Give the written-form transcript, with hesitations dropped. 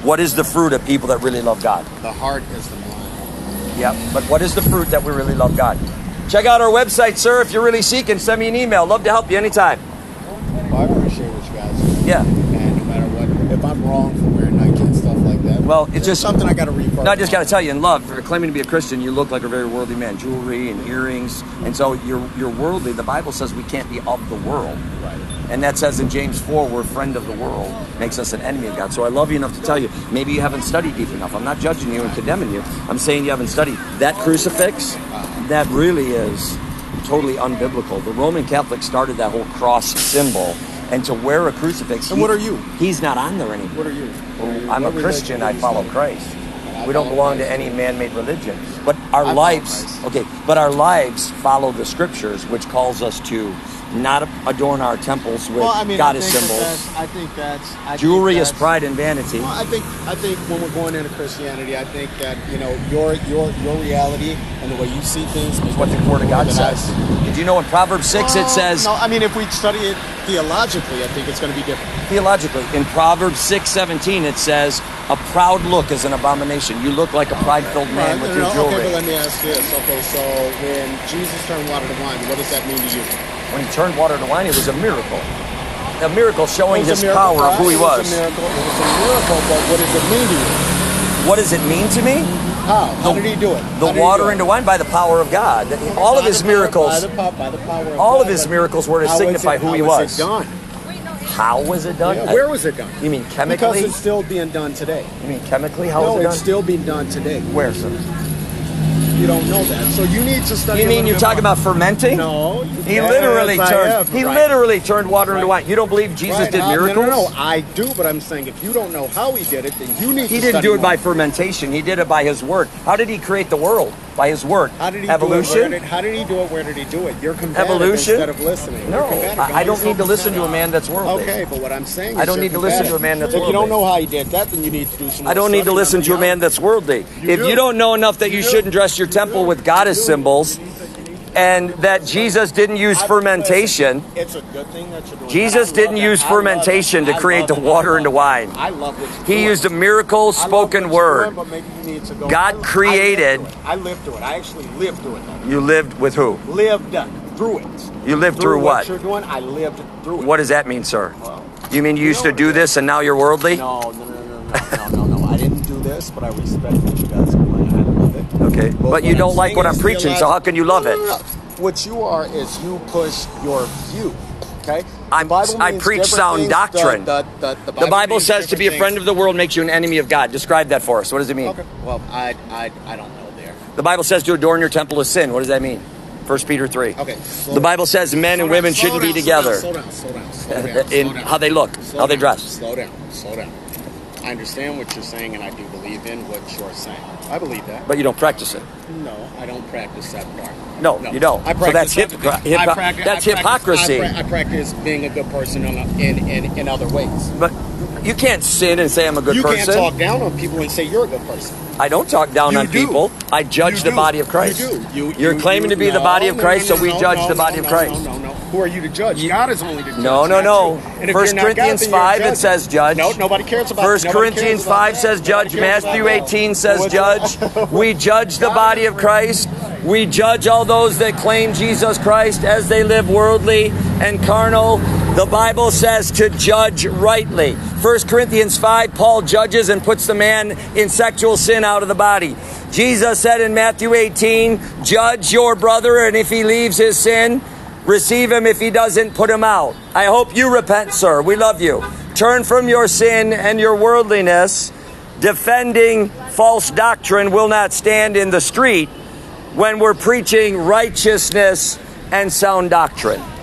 What is the fruit of people that really love God? The heart is the mind. Yep, but what is the fruit that we really love God? Check out our website, sir. If you're really seeking, send me an email. Love to help you anytime. Well, I appreciate what you guys do. Yeah. And no matter what, if I'm wrong for wearing Nike and stuff like that, well, it's just something I got to refurbish. No, I just got to tell you, in love, for claiming to be a Christian, you look like a very worldly man. Jewelry and earrings. And so you're worldly. The Bible says we can't be of the world. Right. And that says in James 4, we're a friend of the world. Makes us an enemy of God. So I love you enough to tell you, maybe you haven't studied deep enough. I'm not judging you and condemning you. I'm saying you haven't studied. That crucifix, that really is totally unbiblical. The Roman Catholics started that whole cross symbol. And to wear a crucifix... And what are you? He's not on there anymore. What are you? Well, I'm a Christian. I follow Christ. We don't belong to any man-made religion. But our lives... Okay, but our lives follow the Scriptures, which calls us to not adorn our temples with goddess symbols. I think that's... Jewelry is pride and vanity. Well, I think when we're going into Christianity, I think that, you know, your reality and the way you see things is what the Word of God says. Did you know in Proverbs 6 it says... No, I mean, if we study it theologically, I think it's going to be different. Theologically, in Proverbs 6:17 it says, a proud look is an abomination. You look like a pride-filled man with your jewelry. Okay, but let me ask this. Okay, so when Jesus turned water to wine, what does that mean to you? When he turned water to wine, it was a miracle. A miracle showing his power of who he was. It was a miracle, but what does it mean to you? What does it mean to me? How? How did he do it? The water into wine by the power of God. All of his miracles, by the power of all God. of his miracles were to signify who he was. How was it done? How was it done? Yeah, where was it done? You mean chemically? Because it's still being done today. You mean chemically? How was it done? No, it's still being done today. Where, sir? You don't know that, so you need to study. You mean you're talking about fermenting? No. He literally turned. He literally turned water into wine. You don't believe Jesus did miracles? No, I do, but I'm saying if you don't know how he did it, then you need to study. He didn't do it by fermentation. He did it by his word. How did he create the world? By his word. How did he Evolution? do it? How did he do it? Where did he do it? You're combative Evolution? instead of listening. No, I don't need to listen to a man that's worldly. Okay, but what I'm saying is I don't need to listen to a man that's worldly. If you don't know how he did that, then you need to do some. I don't need to listen to a man that's worldly. If you don't know enough that you shouldn't dress your temple with goddess symbols, and that Jesus didn't use fermentation. It's a good thing that you're doing. Jesus didn't use fermentation to create the water into wine. I love what you're He used a miracle spoken word. God created. I lived through it. I actually lived through it. You lived with who? Lived through it. You lived through what? You're doing. I lived through it. What does that mean, sir? You mean you used to do this and now you're worldly? No. I didn't do this, but I respect what you guys are doing. I love it. Okay, but you don't like what I'm preaching, so how can you love it? What you are is you push your view. Okay? I preach sound doctrine. The Bible says to be a friend of the world makes you an enemy of God. Describe that for us. What does it mean? Okay. Well, I don't know there. The Bible says to adorn your temple is sin. What does that mean? 1 Peter 3. Okay. The Bible says men and women shouldn't be together. Slow down. In how they look, how they dress. Slow down. I understand what you're saying, and I do believe in what you're saying. I believe that. But you don't practice it. No, I don't practice that part. No, you don't. So that's hypocrisy. I practice being a good person in other ways. But you can't sin and say I'm a good person. You can't talk down on people and say you're a good person. I don't talk down on people. I judge the body of Christ. You do. You're claiming to be the body of Christ, so we judge the body of Christ. No. Who are you to judge? God is only to judge. No. 1 Corinthians 5, it says judge. No, nobody cares about 1 Corinthians 5 says judge. Matthew 18 says judge. We judge the body of Christ. We judge all those that claim Jesus Christ as they live worldly and carnal. The Bible says to judge rightly. 1 Corinthians 5, Paul judges and puts the man in sexual sin out of the body. Jesus said in Matthew 18, judge your brother, and if he leaves his sin, receive him. If he doesn't, put him out. I hope you repent, sir. We love you. Turn from your sin and your worldliness. Defending false doctrine will not stand in the street when we're preaching righteousness and sound doctrine.